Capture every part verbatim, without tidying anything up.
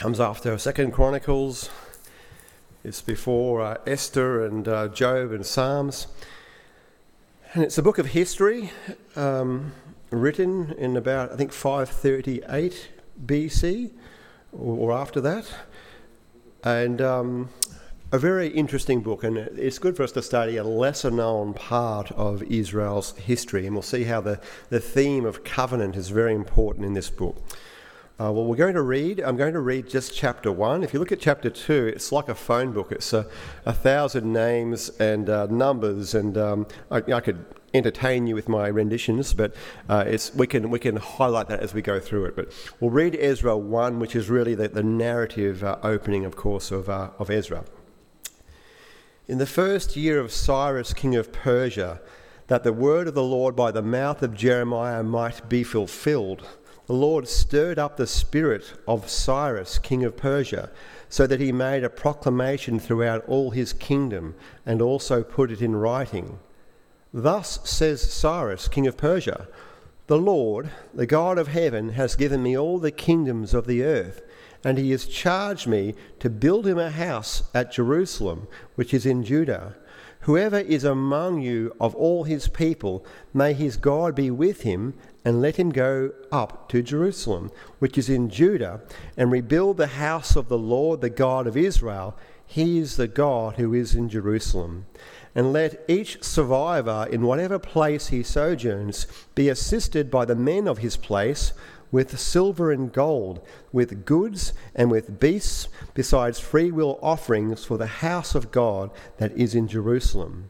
comes after Second Chronicles. It's before uh, Esther and uh, Job and Psalms. And it's a book of history um, written in about, I think, five thirty-eight B C or, or after that. And um, a very interesting book, and it's good for us to study a lesser-known part of Israel's history, and we'll see how the, the theme of covenant is very important in this book. Uh, well, we're going to read, I'm going to read just chapter one. If you look at chapter two, it's like a phone book. It's a, a thousand names and uh, numbers, and um, I, I could entertain you with my renditions, but uh, it's we can we can highlight that as we go through it. But we'll read Ezra one, which is really the, the narrative uh, opening, of course, of uh, of Ezra. In the first year of Cyrus, king of Persia, that the word of the Lord by the mouth of Jeremiah might be fulfilled, the Lord stirred up the spirit of Cyrus, king of Persia, so that he made a proclamation throughout all his kingdom and also put it in writing. Thus says Cyrus, king of Persia, the Lord, the God of heaven, has given me all the kingdoms of the earth, and he has charged me to build him a house at Jerusalem, which is in Judah. Whoever is among you of all his people, may his God be with him, and let him go up to Jerusalem, which is in Judah, and rebuild the house of the Lord, the God of Israel. He is the God who is in Jerusalem. And let each survivor in whatever place he sojourns be assisted by the men of his place with silver and gold, with goods and with beasts, besides freewill offerings for the house of God that is in Jerusalem.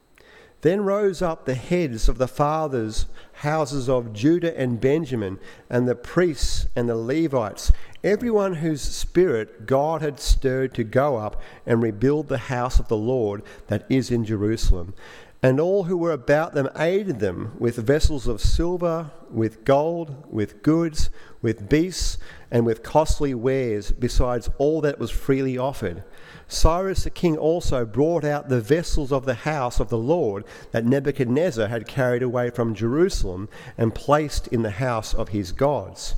Then rose up the heads of the fathers' houses of Judah and Benjamin, and the priests and the Levites, everyone whose spirit God had stirred to go up and rebuild the house of the Lord that is in Jerusalem. And all who were about them aided them with vessels of silver, with gold, with goods, with beasts, and with costly wares, besides all that was freely offered. Cyrus the king also brought out the vessels of the house of the Lord that Nebuchadnezzar had carried away from Jerusalem and placed in the house of his gods.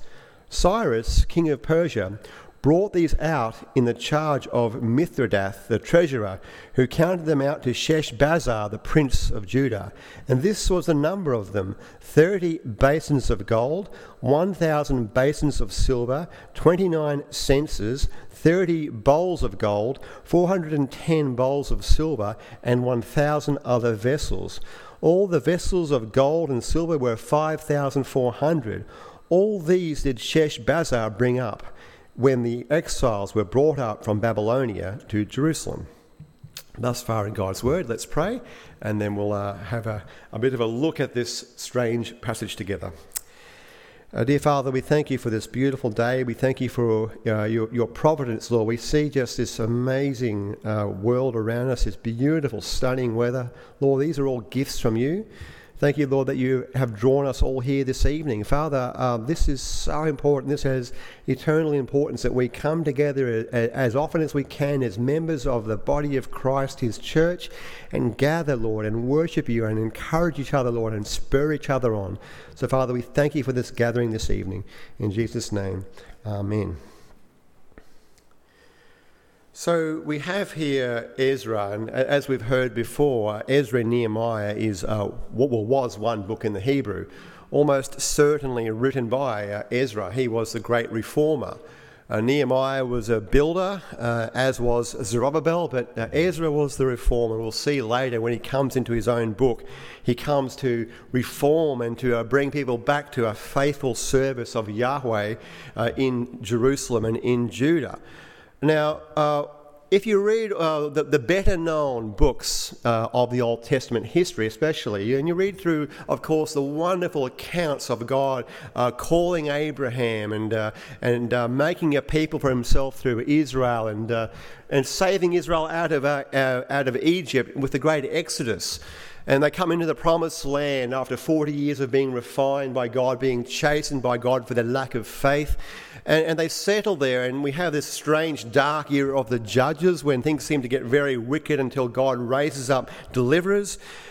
Cyrus, king of Persia, brought these out in the charge of Mithredath, the treasurer, who counted them out to Sheshbazzar, the prince of Judah. And this was the number of them: thirty basins of gold, one thousand basins of silver, twenty-nine censers, thirty bowls of gold, four hundred and ten bowls of silver, and one thousand other vessels. All the vessels of gold and silver were five thousand four hundred. All these did Sheshbazzar bring up when the exiles were brought up from Babylonia to Jerusalem. Thus far in God's word. Let's pray, and then we'll uh, have a, a bit of a look at this strange passage together. Uh, dear Father, we thank you for this beautiful day. We thank you for uh, your, your providence, Lord. We see just this amazing uh, world around us, this beautiful, stunning weather. Lord, these are all gifts from you. Thank you, Lord, that you have drawn us all here this evening. Father, uh, this is so important. This has eternal importance that we come together as, as often as we can as members of the body of Christ, his church, and gather, Lord, and worship you and encourage each other, Lord, and spur each other on. So, Father, we thank you for this gathering this evening. In Jesus' name, amen. So we have here Ezra, and as we've heard before, Ezra and Nehemiah is uh, what well, was one book in the Hebrew, almost certainly written by uh, Ezra. He was the great reformer. Uh, Nehemiah was a builder, uh, as was Zerubbabel, but uh, Ezra was the reformer. We'll see later when he comes into his own book, he comes to reform and to uh, bring people back to a faithful service of Yahweh uh, in Jerusalem and in Judah. Now, uh, if you read uh, the, the better-known books uh, of the Old Testament history especially, and you read through, of course, the wonderful accounts of God uh, calling Abraham and uh, and uh, making a people for himself through Israel and uh, and saving Israel out of uh, uh, out of Egypt with the great Exodus. And they come into the promised land after forty years of being refined by God, being chastened by God for their lack of faith. And, and they settle there, and we have this strange dark era of the judges when things seem to get very wicked until God raises up deliverers.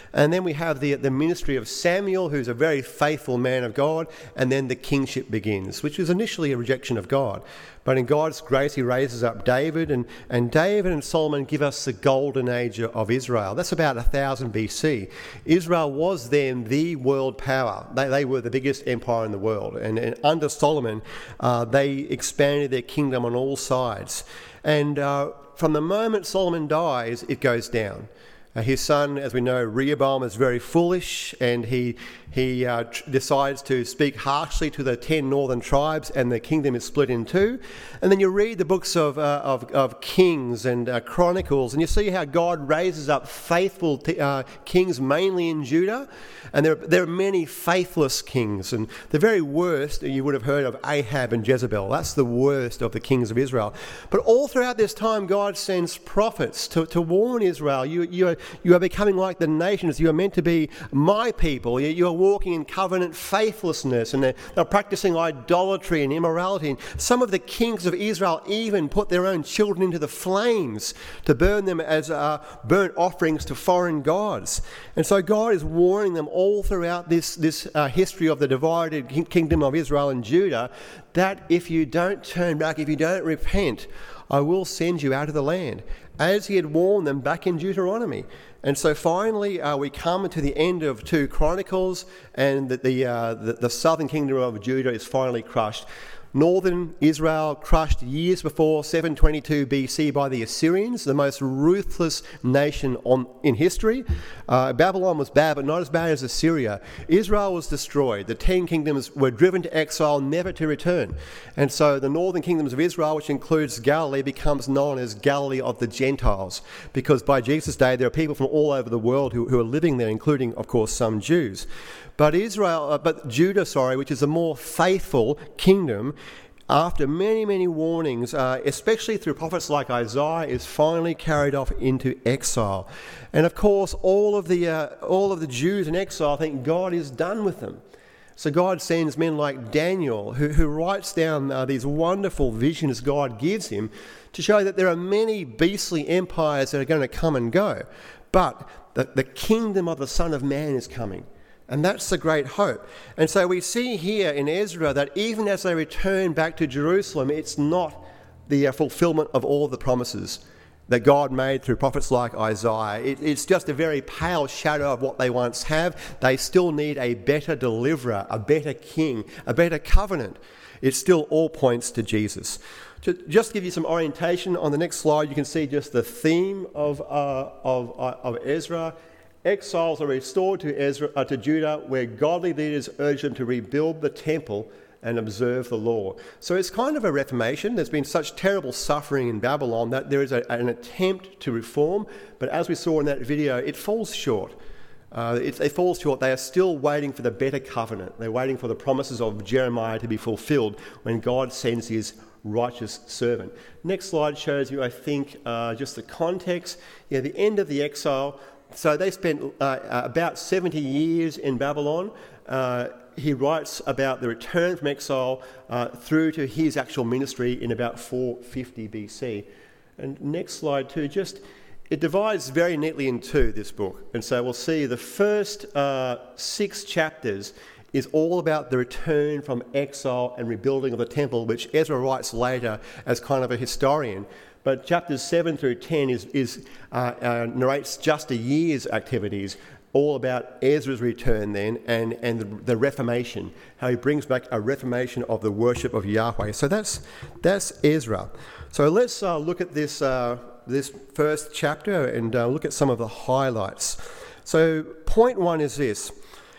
And then we have the, the ministry of Samuel, who's a very faithful man of God, and then the kingship begins, which was initially a rejection of God. But in God's grace, he raises up David, and, and David and Solomon give us the golden age of Israel. That's about one thousand B C. Israel was then the world power. They, they were the biggest empire in the world. And, and under Solomon, uh, they expanded their kingdom on all sides. And uh, from the moment Solomon dies, it goes down. Uh, his son, as we know, Rehoboam, is very foolish, and he he uh, tr- decides to speak harshly to the ten northern tribes, and the kingdom is split in two. And then you read the books of uh, of, of Kings and uh, Chronicles, and you see how God raises up faithful t- uh, kings, mainly in Judah. And there, there are many faithless kings, and the very worst you would have heard of Ahab and Jezebel. That's the worst of the kings of Israel. But all throughout this time, God sends prophets to, to warn Israel. You, you, are, you are becoming like the nations. You are meant to be my people. You, you are walking in covenant faithlessness, and they're, they're practicing idolatry and immorality. And some of the kings of Israel even put their own children into the flames to burn them as uh, burnt offerings to foreign gods. And so God is warning them all throughout this, this uh, history of the divided kingdom of Israel and Judah, that if you don't turn back, if you don't repent, I will send you out of the land, as he had warned them back in Deuteronomy. And so finally uh, we come to the end of two Chronicles, and the, the, uh, the, the southern kingdom of Judah is finally crushed. Northern Israel crushed years before, seven twenty-two B C, by the Assyrians, the most ruthless nation on, in history. Uh, Babylon was bad, but not as bad as Assyria. Israel was destroyed. The ten kingdoms were driven to exile, never to return. And so the northern kingdoms of Israel, which includes Galilee, becomes known as Galilee of the Gentiles, because by Jesus' day there are people from all over the world who, who are living there, including, of course, some Jews. But Israel, uh, but Judah, sorry, which is a more faithful kingdom, after many, many warnings, uh, especially through prophets like Isaiah, is finally carried off into exile. And of course, all of the uh, all of the Jews in exile think God is done with them. So God sends men like Daniel, who, who writes down uh, these wonderful visions God gives him to show that there are many beastly empires that are going to come and go. But the, the kingdom of the Son of Man is coming. And that's the great hope. And so we see here in Ezra that even as they return back to Jerusalem, it's not the uh, fulfillment of all the promises that God made through prophets like Isaiah. It, it's just a very pale shadow of what they once have. They still need a better deliverer, a better king, a better covenant. It still all points to Jesus. To just give you some orientation, on the next slide you can see just the theme of, uh, of, uh, of Ezra. Exiles are restored to Ezra, uh, to Judah, where godly leaders urge them to rebuild the temple and observe the law. So it's kind of a reformation. There's been such terrible suffering in Babylon that there is a, an attempt to reform, but as we saw in that video, it falls short. Uh, it, it falls short. They are still waiting for the better covenant. They're waiting for the promises of Jeremiah to be fulfilled when God sends his righteous servant. Next slide shows you, I think, uh, just the context. Yeah, the end of the exile. So they spent uh, about seventy years in Babylon. Uh, he writes about the return from exile uh, through to his actual ministry in about four fifty B C. And next slide too, just it divides very neatly in two, this book. And so we'll see the first uh, six chapters is all about the return from exile and rebuilding of the temple, which Ezra writes later as kind of a historian. But chapters seven through ten is, is uh, uh, narrates just a year's activities, all about Ezra's return then and, and the, the Reformation, how he brings back a reformation of the worship of Yahweh. So that's that's Ezra. So let's uh, look at this uh, this first chapter and uh, look at some of the highlights. So point one is this: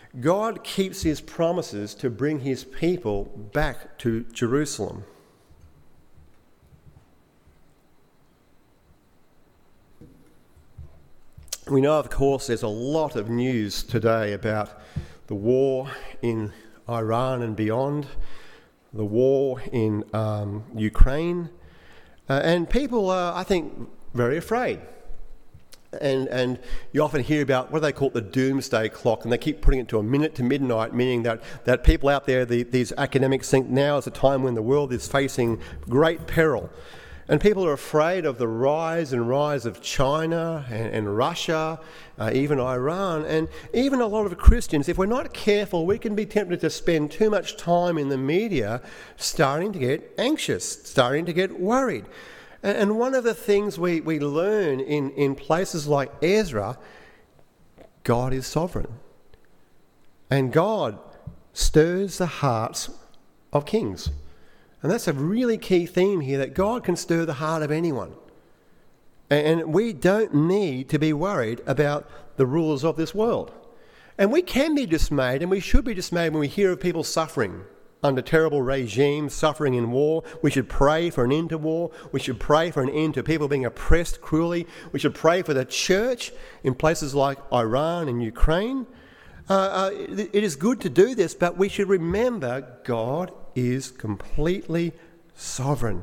God keeps his promises to bring his people back to Jerusalem. We know, of course, there's a lot of news today about the war in Iran and beyond, the war in um, Ukraine, uh, and people are, I think, very afraid. And and you often hear about what do they call it, the doomsday clock, and they keep putting it to a minute to midnight, meaning that, that people out there, the, these academics think now is a time when the world is facing great peril. And people are afraid of the rise and rise of China and, and Russia, uh, even Iran. And even a lot of Christians, if we're not careful, we can be tempted to spend too much time in the media starting to get anxious, starting to get worried. And, and one of the things we, we learn in, in places like Ezra, God is sovereign. And God stirs the hearts of kings. And that's a really key theme here, that God can stir the heart of anyone. And we don't need to be worried about the rulers of this world. And we can be dismayed, and we should be dismayed when we hear of people suffering under terrible regimes, suffering in war. We should pray for an end to war. We should pray for an end to people being oppressed cruelly. We should pray for the church in places like Iran and Ukraine. Uh, uh, it, it is good to do this, but we should remember God is completely sovereign.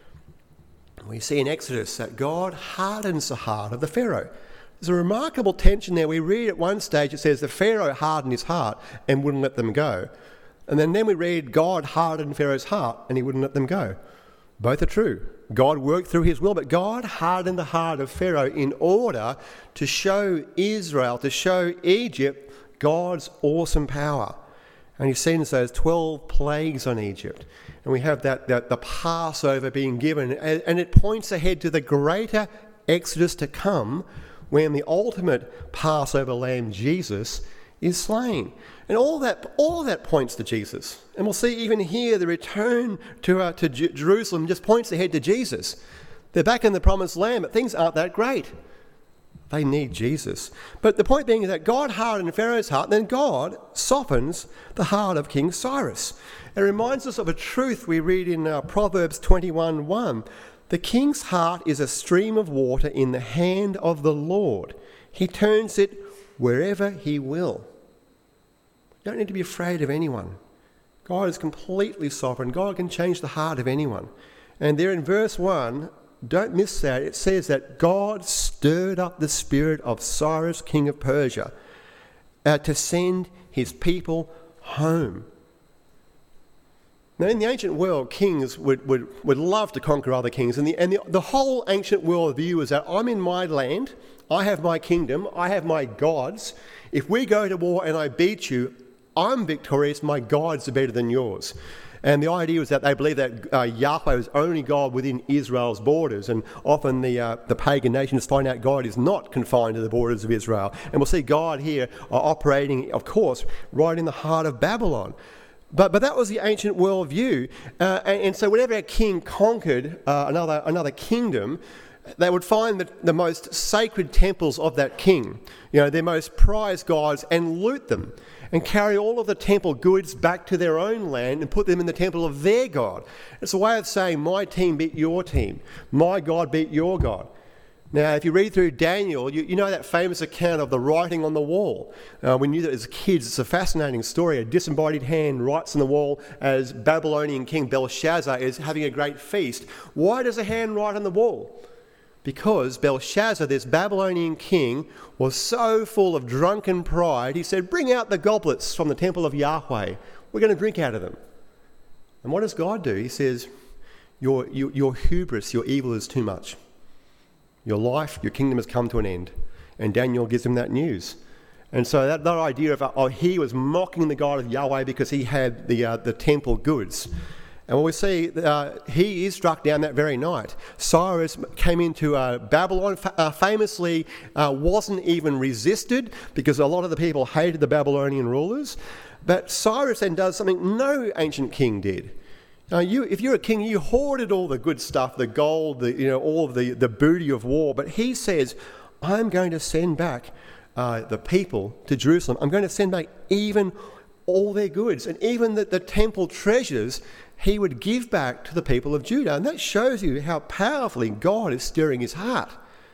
We see in Exodus that God hardens the heart of the Pharaoh. There's a remarkable tension there. We read at one stage it says the Pharaoh hardened his heart and wouldn't let them go. And then, then we read God hardened Pharaoh's heart and he wouldn't let them go. Both are true. God worked through his will, but God hardened the heart of Pharaoh in order to show Israel, to show Egypt God's awesome power. And he sends those twelve plagues on Egypt. And we have that, that the Passover being given. And, and it points ahead to the greater Exodus to come, when the ultimate Passover lamb, Jesus, is slain. And all that all that points to Jesus. And we'll see even here the return to, uh, to J- Jerusalem just points ahead to Jesus. They're back in the promised land, but things aren't that great. They need Jesus. But the point being is that God hardened Pharaoh's heart, then God softens the heart of King Cyrus. It reminds us of a truth we read in uh, Proverbs twenty-one one. The king's heart is a stream of water in the hand of the Lord. He turns it wherever he will. You don't need to be afraid of anyone. God is completely sovereign. God can change the heart of anyone. And there in verse one, don't miss that. It says that God stirred up the spirit of Cyrus, king of Persia, uh, to send his people home. Now, in the ancient world, kings would, would, would love to conquer other kings. And, the, and the, the whole ancient world view is that I'm in my land, I have my kingdom, I have my gods. If we go to war and I beat you, I'm victorious, my gods are better than yours. And the idea was that they believed that uh, Yahweh was only God within Israel's borders. And often the uh, the pagan nations find out God is not confined to the borders of Israel. And we'll see God here uh, operating, of course, right in the heart of Babylon. But but that was the ancient world view. Uh, and, and so whenever a king conquered uh, another another kingdom, they would find the, the most sacred temples of that king, you know, their most prized gods, and loot them and carry all of the temple goods back to their own land and put them in the temple of their God. It's a way of saying my team beat your team, my God beat your God. Now, if you read through Daniel, you, you know that famous account of the writing on the wall. Uh, we knew that as kids. It's a fascinating story. A disembodied hand writes on the wall as Babylonian king Belshazzar is having a great feast. Why does a hand write on the wall? Because Belshazzar, this Babylonian king, was so full of drunken pride, he said, bring out the goblets from the temple of Yahweh. We're going to drink out of them. And what does God do? He says, your, your, your hubris, your evil is too much. Your life, your kingdom has come to an end. And Daniel gives him that news. And so that, that idea of, oh, he was mocking the God of Yahweh because he had the, uh, the temple goods. And what we see, uh, he is struck down that very night. Cyrus came into uh, Babylon, uh, famously uh, wasn't even resisted because a lot of the people hated the Babylonian rulers. But Cyrus then does something no ancient king did. Now, you, if you're a king, you hoarded all the good stuff, the gold, the, you know, all of the, the booty of war. But he says, I'm going to send back uh, the people to Jerusalem. I'm going to send back even all their goods and even the, the temple treasures he would give back to the people of Judah. And that shows you how powerfully God is stirring his heart.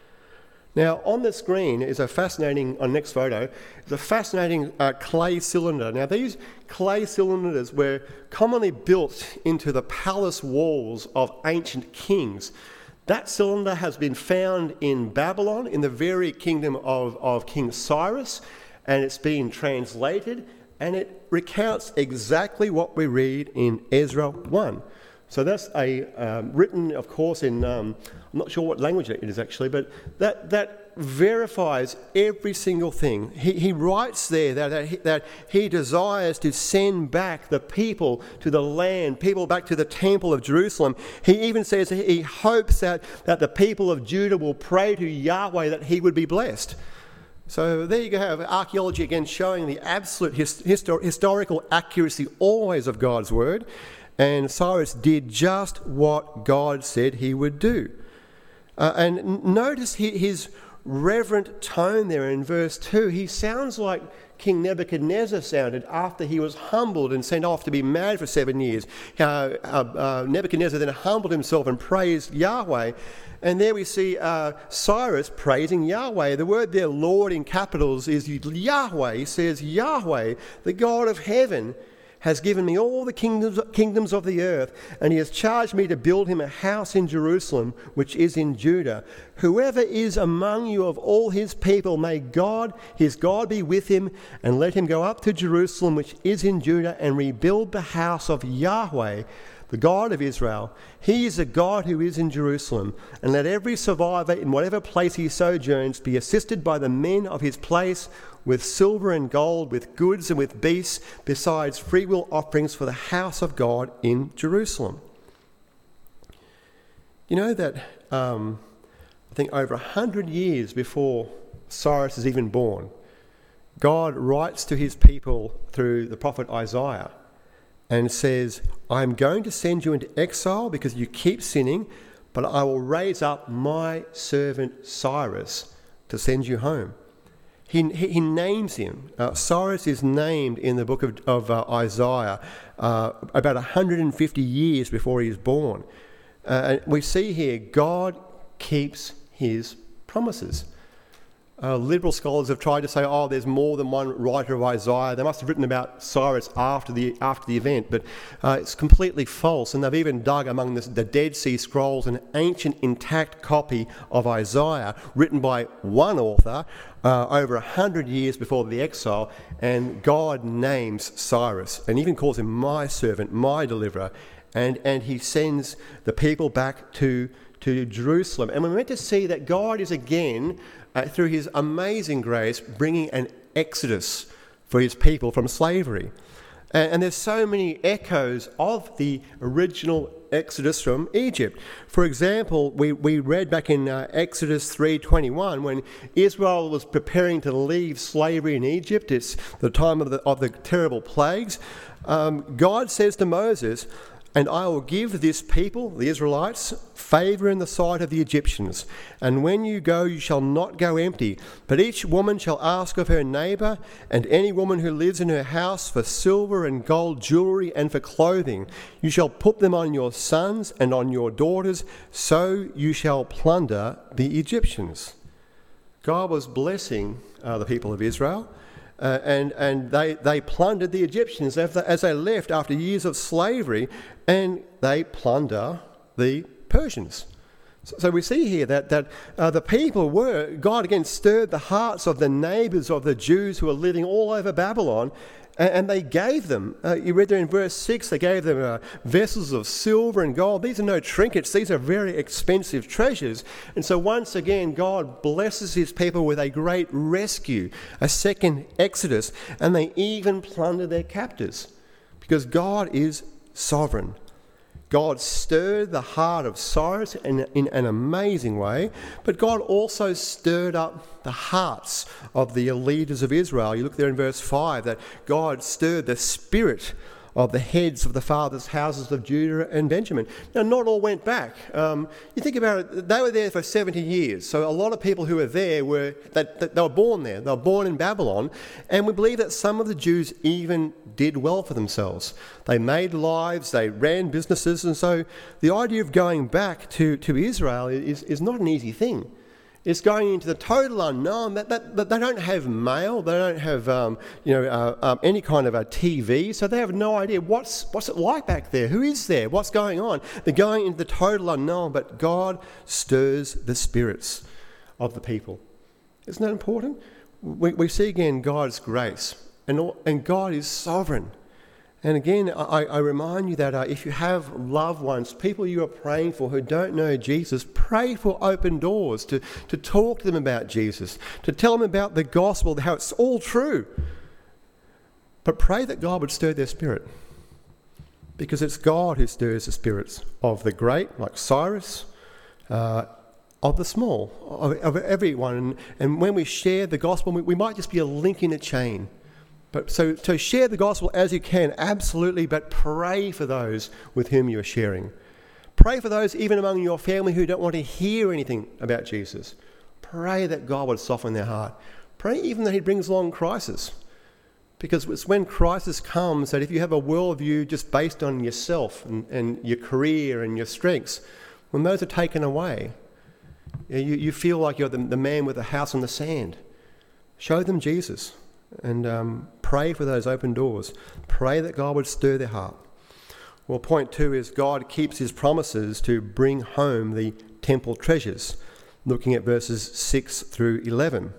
Now, on the screen is a fascinating, on the next photo, is a fascinating uh, clay cylinder. Now, these clay cylinders were commonly built into the palace walls of ancient kings. That cylinder has been found in Babylon, in the very kingdom of, of King Cyrus, and it's been translated, and it recounts exactly what we read in Ezra one. So that's a um, written, of course, in, um, I'm not sure what language it is actually, but that that verifies every single thing. He, he writes there that, that, he, that he desires to send back the people to the land, people back to the temple of Jerusalem. He even says he hopes that, that the people of Judah will pray to Yahweh that he would be blessed. So there you go, have archaeology again showing the absolute his, histor- historical accuracy always of God's word. And Cyrus did just what God said he would do. Uh, and n- notice he, his reverent tone there in verse two. He sounds like King Nebuchadnezzar sounded after he was humbled and sent off to be mad for seven years. Uh, uh, uh, Nebuchadnezzar then humbled himself and praised Yahweh. And there we see uh, Cyrus praising Yahweh. The word there, Lord, in capitals, is Yahweh. He says, Yahweh, the God of heaven, has given me all the kingdoms, kingdoms of the earth, and he has charged me to build him a house in Jerusalem, which is in Judah. Whoever is among you of all his people, may God, his God, be with him, and let him go up to Jerusalem, which is in Judah, and rebuild the house of Yahweh, the God of Israel. He is a God who is in Jerusalem. And let every survivor in whatever place he sojourns be assisted by the men of his place with silver and gold, with goods and with beasts, besides freewill offerings for the house of God in Jerusalem. You know that um, I think over a hundred years before Cyrus is even born, God writes to his people through the prophet Isaiah and says, I'm going to send you into exile because you keep sinning, but I will raise up my servant Cyrus to send you home. He, he, he names him. Uh, Cyrus is named in the book of, of uh, Isaiah uh, about one hundred fifty years before he is born. Uh, and we see here God keeps his promises. Uh, liberal scholars have tried to say, oh, there's more than one writer of Isaiah. They must have written about Cyrus after the after the event, but uh, it's completely false. And they've even dug among the, the Dead Sea Scrolls an ancient intact copy of Isaiah written by one author uh, over a hundred years before the exile, and God names Cyrus and even calls him my servant, my deliverer, and, and he sends the people back to, to Jerusalem. And we're meant to see that God is again, Uh, through his amazing grace, bringing an exodus for his people from slavery. And, and there's so many echoes of the original exodus from Egypt. For example, we, we read back in uh, Exodus three twenty-one, when Israel was preparing to leave slavery in Egypt, it's the time of the, of the terrible plagues, um, God says to Moses, and I will give this people, the Israelites, favour in the sight of the Egyptians. And when you go, you shall not go empty, but each woman shall ask of her neighbour, and any woman who lives in her house, for silver and gold jewellery and for clothing. You shall put them on your sons and on your daughters, so you shall plunder the Egyptians. God was blessing uh, the people of Israel. Uh, and and they, they plundered the Egyptians as they, as they left after years of slavery, and they plunder the Persians. So, so we see here that, that uh, the people were, God again stirred the hearts of the neighbours of the Jews who were living all over Babylon, and, and they gave them, uh, you read there in verse six, they gave them uh, vessels of silver and gold. These are no trinkets, these are very expensive treasures. And so once again, God blesses his people with a great rescue, a second exodus, and they even plunder their captors, because God is sovereign. God stirred the heart of Cyrus in, in an amazing way, but God also stirred up the hearts of the leaders of Israel. You look there in verse five, that God stirred the spirit of the heads of the fathers' houses of Judah and Benjamin. Now, not all went back. Um, you think about it, they were there for seventy years. So a lot of people who were there were, that, that they were born there. They were born in Babylon. And we believe that some of the Jews even did well for themselves. They made lives, they ran businesses. And so the idea of going back to, to Israel is, is not an easy thing. It's going into the total unknown. That, that, that they don't have mail, they don't have um, you know uh, um, any kind of a T V, so they have no idea what's what's it like back there. Who is there? What's going on? They're going into the total unknown. But God stirs the spirits of the people. Isn't that important? We, we see again God's grace, and all, and God is sovereign. And again, I, I remind you that uh, if you have loved ones, people you are praying for who don't know Jesus, pray for open doors to, to talk to them about Jesus, to tell them about the gospel, how it's all true. But pray that God would stir their spirit, because it's God who stirs the spirits of the great, like Cyrus, uh, of the small, of, of everyone. And, and when we share the gospel, we, we might just be a link in a chain. But so, so share the gospel as you can, absolutely, but pray for those with whom you are sharing. Pray for those even among your family who don't want to hear anything about Jesus. Pray that God would soften their heart. Pray even that he brings along crisis. Because it's when crisis comes that if you have a worldview just based on yourself and, and your career and your strengths, when those are taken away, you, you feel like you're the, the man with the house in the sand. Show them Jesus. And um, pray for those open doors. Pray that God would stir their heart. Well, point two is God keeps his promises to bring home the temple treasures. Looking at verses six through eleven.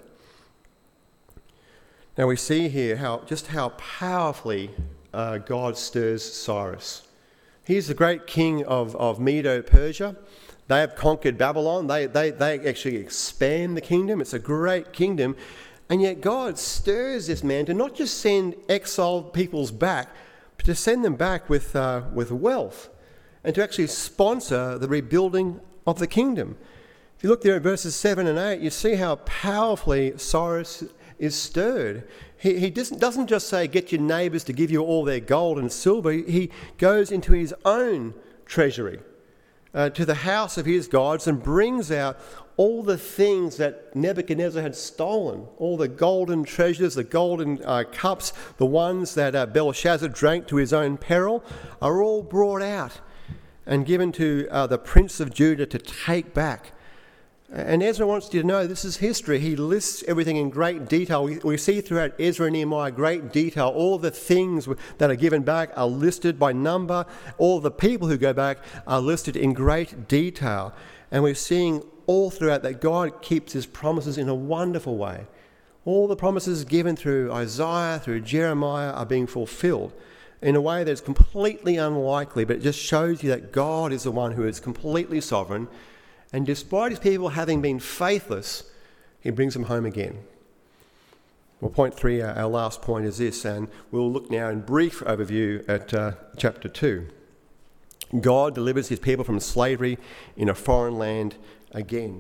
Now we see here how just how powerfully uh, God stirs Cyrus. He's the great king of, of Medo-Persia. They have conquered Babylon. They, they, they actually expand the kingdom. It's a great kingdom. And yet God stirs this man to not just send exiled peoples back, but to send them back with uh, with wealth and to actually sponsor the rebuilding of the kingdom. If you look there at verses seven and eight, you see how powerfully Cyrus is stirred. He, he doesn't, doesn't just say, get your neighbours to give you all their gold and silver. He goes into his own treasury, uh, to the house of his gods, and brings out all the things that Nebuchadnezzar had stolen, all the golden treasures, the golden uh, cups, the ones that uh, Belshazzar drank to his own peril, are all brought out and given to uh, the prince of Judah to take back. And Ezra wants you to know this is history. He lists everything in great detail. We, we see throughout Ezra and Nehemiah great detail. All the things that are given back are listed by number. All the people who go back are listed in great detail. And we're seeing all throughout that God keeps his promises in a wonderful way. All the promises given through Isaiah, through Jeremiah are being fulfilled in a way that's completely unlikely, but it just shows you that God is the one who is completely sovereign. And despite his people having been faithless, he brings them home again. Well, point three, our, our last point is this, and we'll look now in brief overview at uh, chapter two. God delivers his people from slavery in a foreign land again.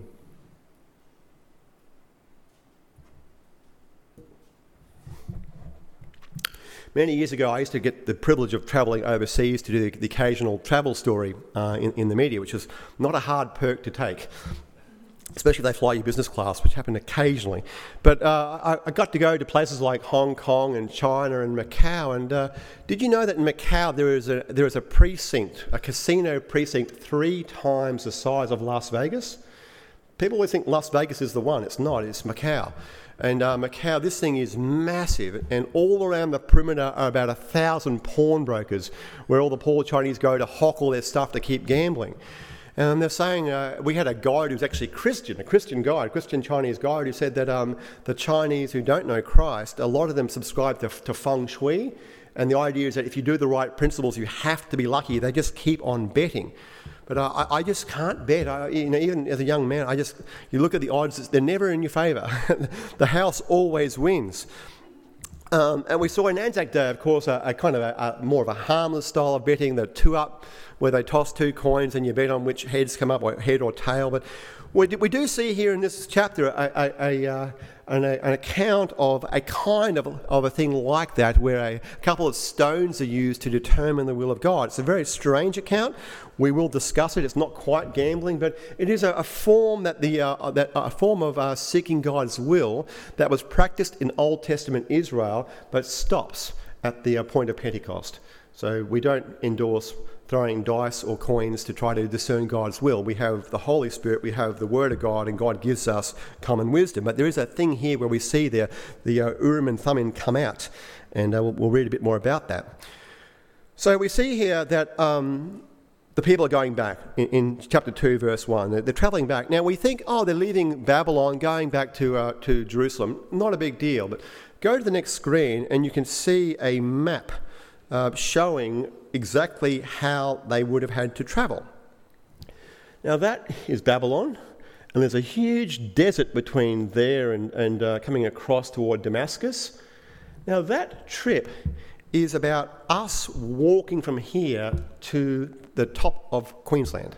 Many years ago, I used to get the privilege of travelling overseas to do the, the occasional travel story uh, in, in the media, which is not a hard perk to take, especially if they fly you business class, which happened occasionally. But uh, I, I got to go to places like Hong Kong and China and Macau. And uh, did you know that in Macau there is a there is a precinct, a casino precinct, three times the size of Las Vegas? People always think Las Vegas is the one. It's not. It's Macau. And uh, Macau, this thing is massive, and all around the perimeter are about a thousand pawnbrokers where all the poor Chinese go to hock all their stuff to keep gambling. And they're saying, uh, we had a guide who's actually Christian, a Christian guide, a Christian Chinese guide, who said that um, the Chinese who don't know Christ, a lot of them subscribe to, to feng shui, and the idea is that if you do the right principles, you have to be lucky. They just keep on betting. But uh, I, I just can't bet. I, you know, even as a young man, I just you look at the odds; they're never in your favour. The house always wins. Um, and we saw in Anzac Day, of course, a, a kind of a, a more of a harmless style of betting, the two up, where they toss two coins and you bet on which heads come up, or head or tail. But we do, we do see here in this chapter a, a, a, uh, an, a, an account of a kind of, of a thing like that, where a couple of stones are used to determine the will of God. It's a very strange account. We will discuss it. It's not quite gambling, but it is a, a form that the uh, that a form of uh, seeking God's will that was practiced in Old Testament Israel, but stops at the uh, point of Pentecost. So we don't endorse throwing dice or coins to try to discern God's will. We have the Holy Spirit, we have the Word of God, and God gives us common wisdom. But there is a thing here where we see the, the uh, Urim and Thummim come out, and uh, we'll, we'll read a bit more about that. So we see here that um, the people are going back in, in chapter two, verse one. They're, they're travelling back. Now we think, oh, they're leaving Babylon, going back to uh, to Jerusalem. Not a big deal, but go to the next screen and you can see a map uh, showing exactly how they would have had to travel. Now that is Babylon, and there's a huge desert between there and, and uh, coming across toward Damascus. Now that trip is about us walking from here to the top of Queensland.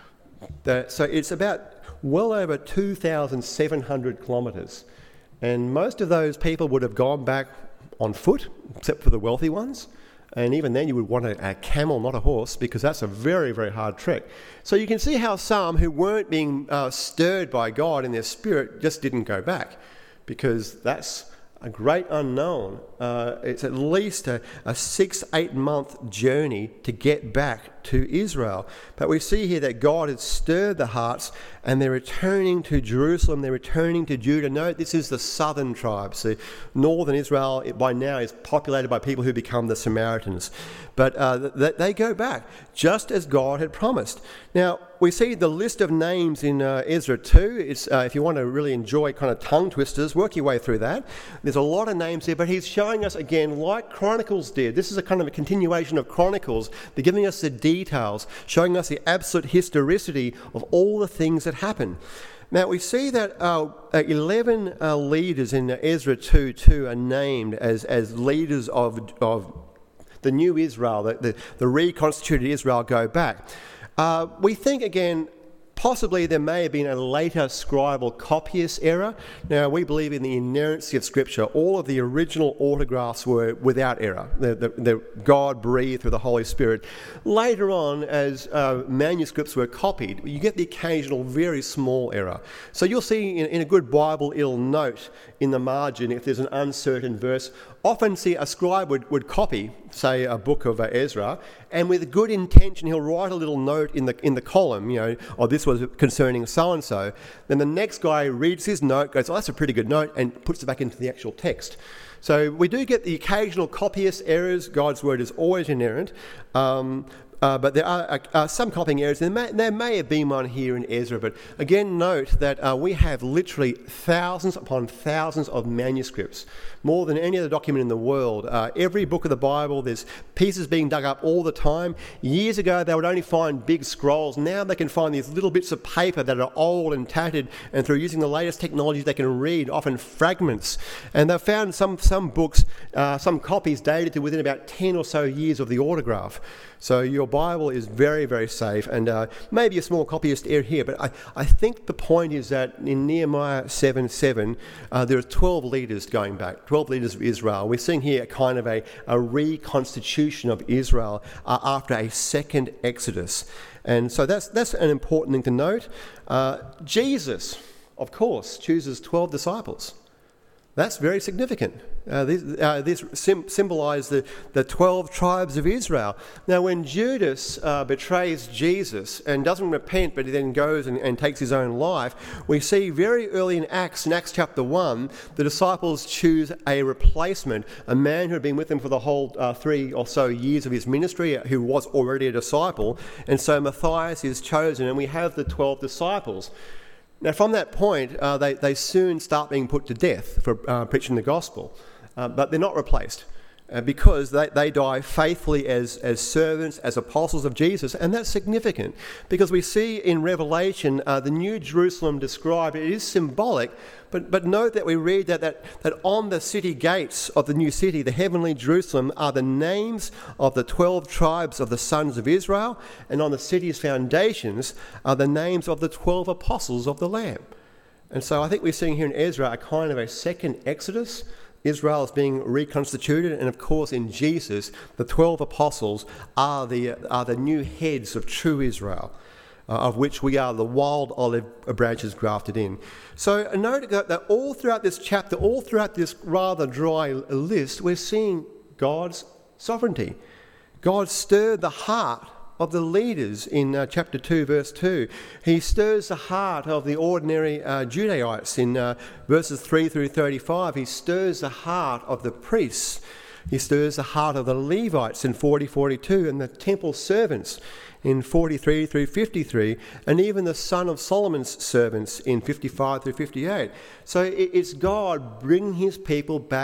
The, so it's about well over two thousand seven hundred kilometres. And most of those people would have gone back on foot, except for the wealthy ones. And even then you would want a, a camel, not a horse, because that's a very, very hard trek. So you can see how some who weren't being uh, stirred by God in their spirit just didn't go back, because that's a great unknown. Uh, it's at least a, a six, eight month journey to get back to Israel. But we see here that God has stirred the hearts and they're returning to Jerusalem, they're returning to Judah. Note, this is the southern tribes. The northern Israel by now is populated by people who become the Samaritans. But uh, th- they go back, just as God had promised. Now, we see the list of names in uh, Ezra two. It's, uh, if you want to really enjoy kind of tongue twisters, work your way through that. There's a lot of names here, but he's showing us again, like Chronicles did. This is a kind of a continuation of Chronicles. They're giving us the details, showing us the absolute historicity of all the things that happen. Now, we see that uh, eleven uh, leaders in Ezra two two are named as, as leaders of, of the new Israel, the, the, the reconstituted Israel go back. Uh, we think, again, possibly there may have been a later scribal copyist error. Now, we believe in the inerrancy of Scripture. All of the original autographs were without error. The, the, the God breathed through the Holy Spirit. Later on, as uh, manuscripts were copied, you get the occasional very small error. So you'll see in, in a good Bible, it'll note in the margin if there's an uncertain verse. Often see a scribe would, would copy, say, a book of uh, Ezra, and with good intention he'll write a little note in the in the column, you know, oh, this was concerning so-and-so. Then the next guy reads his note, goes, oh, that's a pretty good note, and puts it back into the actual text. So we do get the occasional copyist errors. God's word is always inerrant. Um, Uh, but there are uh, uh, some copying errors. There may, there may have been one here in Ezra, but again, note that uh, we have literally thousands upon thousands of manuscripts, more than any other document in the world. Uh, every book of the Bible, there's pieces being dug up all the time. Years ago, they would only find big scrolls. Now they can find these little bits of paper that are old and tattered, and through using the latest technology, they can read, often fragments. And they've found some, some books, uh, some copies dated to within about ten or so years of the autograph. So your Bible is very, very safe, and uh, maybe a small copyist error here, but I, I think the point is that in Nehemiah seven seven, uh, there are twelve leaders going back, twelve leaders of Israel. We're seeing here kind of a, a reconstitution of Israel uh, after a second Exodus. And so that's, that's an important thing to note. Uh, Jesus, of course, chooses twelve disciples. That's very significant. Uh, this uh, this sim- symbolizes the, the twelve tribes of Israel. Now, when Judas uh, betrays Jesus and doesn't repent, but he then goes and, and takes his own life, we see very early in Acts, in Acts chapter one, the disciples choose a replacement, a man who had been with them for the whole uh, three or so years of his ministry, who was already a disciple. And so Matthias is chosen, and we have the twelve disciples. Now, from that point, uh, they, they soon start being put to death for uh, preaching the gospel, uh, but they're not replaced uh, because they, they die faithfully as, as servants, as apostles of Jesus, and that's significant because we see in Revelation uh, the New Jerusalem described. It is symbolic, but, but note that we read that, that, that on the city gates of the new city, the heavenly Jerusalem, are the names of the twelve tribes of the sons of Israel, and on the city's foundations are the names of the twelve apostles of the Lamb. And so I think we're seeing here in Ezra a kind of a second Exodus. Israel is being reconstituted, and of course in Jesus, the twelve apostles are the, are the new heads of true Israel. Uh, of which we are the wild olive branches grafted in. So note that all throughout this chapter, all throughout this rather dry list, we're seeing God's sovereignty. God stirred the heart of the leaders in uh, chapter two, verse two. He stirs the heart of the ordinary uh, Judaites in uh, verses three through thirty-five. He stirs the heart of the priests. He stirs the heart of the Levites in forty forty-two, and the temple servants in forty-three through fifty-three, and even the son of Solomon's servants in fifty-five through fifty-eight. So it's God bringing his people back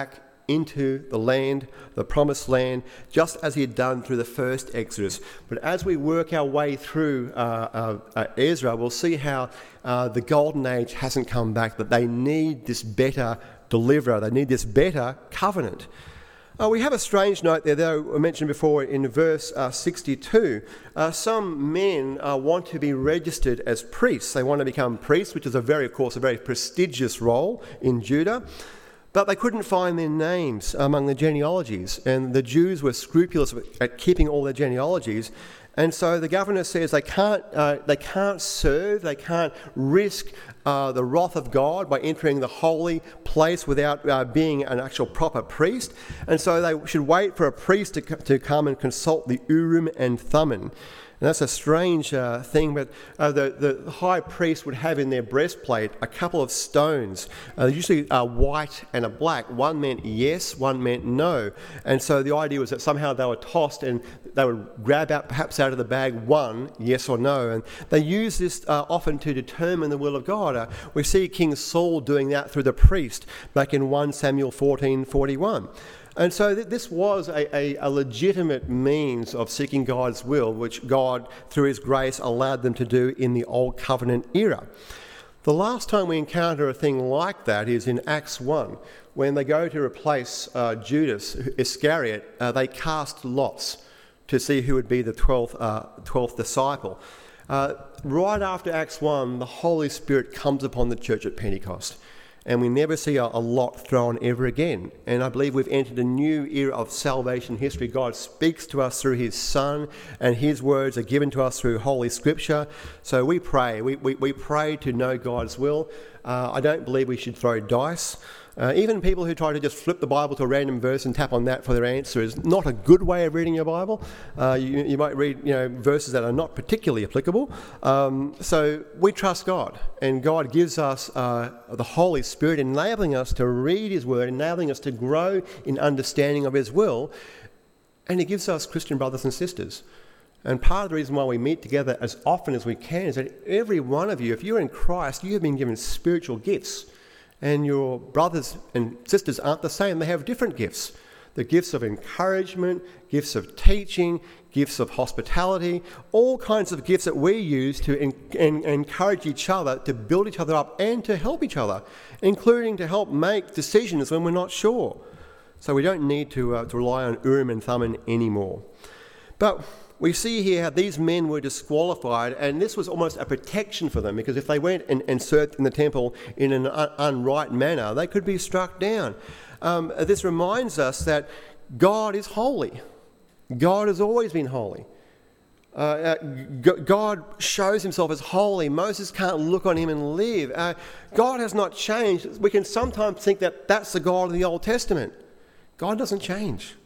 into the land, the promised land, just as he had done through the first Exodus. But as we work our way through uh, uh, uh, Ezra, we'll see how uh, the golden age hasn't come back, that they need this better deliverer, they need this better covenant. Uh, we have a strange note there, though I mentioned before in verse uh, sixty-two. Uh, some men uh, want to be registered as priests. They want to become priests, which is a very, of course, a very prestigious role in Judah. But they couldn't find their names among the genealogies, and the Jews were scrupulous at keeping all their genealogies. And so the governor says they can't, uh, they can't serve, they can't risk uh, the wrath of God by entering the holy place without uh, being an actual proper priest. And so they should wait for a priest to, to come and consult the Urim and Thummim. And that's a strange uh, thing, but uh, the, the high priest would have in their breastplate a couple of stones, uh, usually a white and a black. One meant yes, one meant no. And so the idea was that somehow they were tossed and they would grab out, perhaps out of the bag, one, yes or no. And they use this uh, often to determine the will of God. Uh, we see King Saul doing that through the priest back in First Samuel fourteen forty-one. And so th- this was a, a, a legitimate means of seeking God's will, which God, through his grace, allowed them to do in the Old Covenant era. The last time we encounter a thing like that is in Acts one, when they go to replace uh, Judas Iscariot. Uh, they cast lots to see who would be the twelfth, uh, twelfth disciple. Uh, right after Acts one, the Holy Spirit comes upon the church at Pentecost. And we never see a, a lot thrown ever again. And I believe we've entered a new era of salvation history. God speaks to us through his Son, and his words are given to us through Holy Scripture. So we pray. We, we, we pray to know God's will. Uh, I don't believe we should throw dice. Uh, even people who try to just flip the Bible to a random verse and tap on that for their answer is not a good way of reading your Bible. Uh, you, you might read, you know, verses that are not particularly applicable. Um, so we trust God, and God gives us uh, the Holy Spirit, enabling us to read his word, enabling us to grow in understanding of his will, and he gives us Christian brothers and sisters. And part of the reason why we meet together as often as we can is that every one of you, if you're in Christ, you have been given spiritual gifts. And your brothers and sisters aren't the same. They have different gifts. The gifts of encouragement, gifts of teaching, gifts of hospitality, all kinds of gifts that we use to en- en- encourage each other, to build each other up, and to help each other, including to help make decisions when we're not sure. So we don't need to, uh, to rely on Urim and Thummim anymore. But we see here how these men were disqualified, and this was almost a protection for them, because if they went and, and served in the temple in an un- unright manner, they could be struck down. Um, this reminds us that God is holy. God has always been holy. Uh, uh, G- God shows himself as holy. Moses can't look on him and live. Uh, God has not changed. We can sometimes think that that's the God of the Old Testament. God doesn't change.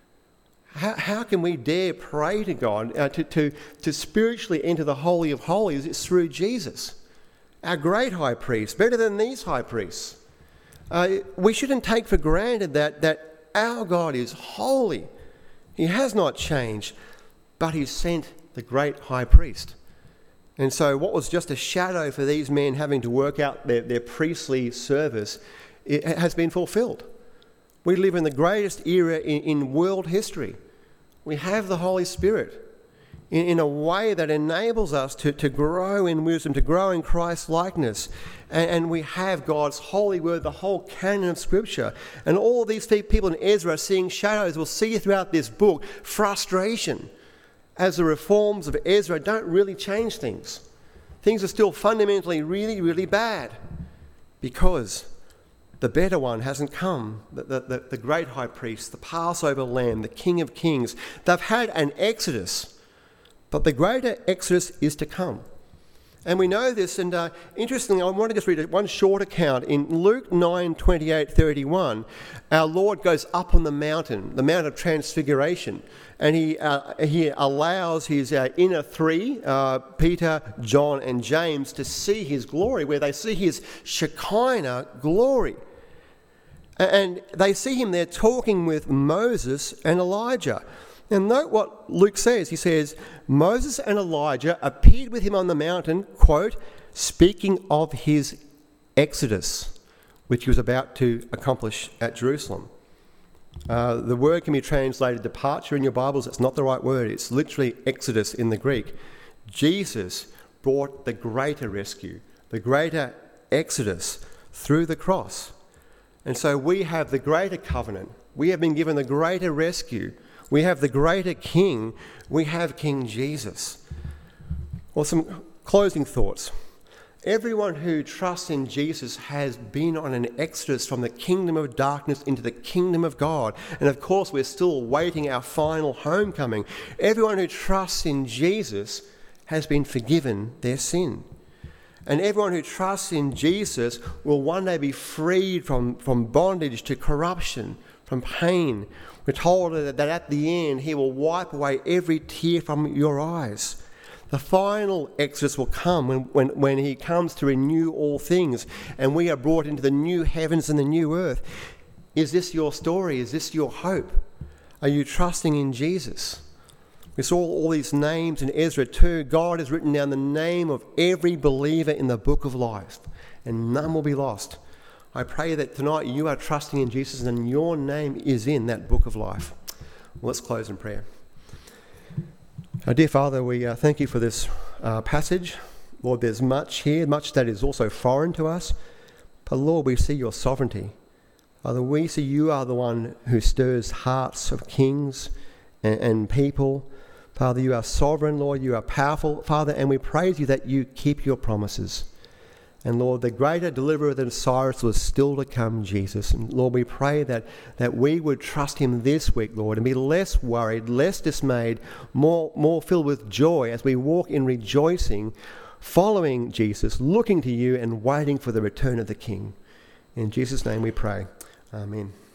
How, how can we dare pray to God uh, to, to, to spiritually enter the Holy of Holies? It's through Jesus, our great high priest, better than these high priests. Uh, we shouldn't take for granted that, that our God is holy. He has not changed, but he sent the great high priest. And so what was just a shadow for these men having to work out their, their priestly service, it has been fulfilled. We live in the greatest era in, in world history. We have the Holy Spirit in, in a way that enables us to, to grow in wisdom, to grow in Christ's likeness. And, and we have God's holy word, the whole canon of Scripture. And all of these people in Ezra are seeing shadows. We'll see throughout this book frustration as the reforms of Ezra don't really change things. Things are still fundamentally really, really bad because the better one hasn't come, the, the, the great high priest, the Passover lamb, the King of Kings. They've had an exodus, but the greater exodus is to come. And we know this, and uh, interestingly, I want to just read one short account. In Luke nine, twenty-eight, thirty-one, our Lord goes up on the mountain, the Mount of Transfiguration, and he uh, he allows his uh, inner three, uh, Peter, John, and James, to see his glory, where they see his Shekinah glory. And they see him there talking with Moses and Elijah. And note what Luke says. He says, Moses and Elijah appeared with him on the mountain, quote, speaking of his exodus, which he was about to accomplish at Jerusalem. Uh, the word can be translated departure in your Bibles. It's not the right word. It's literally Exodus in the Greek. Jesus brought the greater rescue, the greater Exodus through the cross. And so we have the greater covenant. We have been given the greater rescue. We have the greater King. We have King Jesus. Well, some closing thoughts. Everyone who trusts in Jesus has been on an exodus from the kingdom of darkness into the kingdom of God. And of course, we're still waiting our final homecoming. Everyone who trusts in Jesus has been forgiven their sin. And everyone who trusts in Jesus will one day be freed from, from bondage to corruption, from pain. We're told that at the end, he will wipe away every tear from your eyes. The final exodus will come when, when, when he comes to renew all things and we are brought into the new heavens and the new earth. Is this your story? Is this your hope? Are you trusting in Jesus? We saw all these names in Ezra two. God has written down the name of every believer in the book of life, and none will be lost. I pray that tonight you are trusting in Jesus and your name is in that book of life. Let's close in prayer. Uh, dear Father, we uh, thank you for this uh, passage. Lord, there's much here, much that is also foreign to us. But Lord, we see your sovereignty. Father, we see you are the one who stirs hearts of kings and, and people. Father, you are sovereign, Lord, you are powerful, Father, and we praise you that you keep your promises. And Lord, the greater deliverer than Cyrus was still to come, Jesus. And Lord, we pray that, that we would trust him this week, Lord, and be less worried, less dismayed, more, more filled with joy as we walk in rejoicing, following Jesus, looking to you and waiting for the return of the King. In Jesus' name we pray. Amen.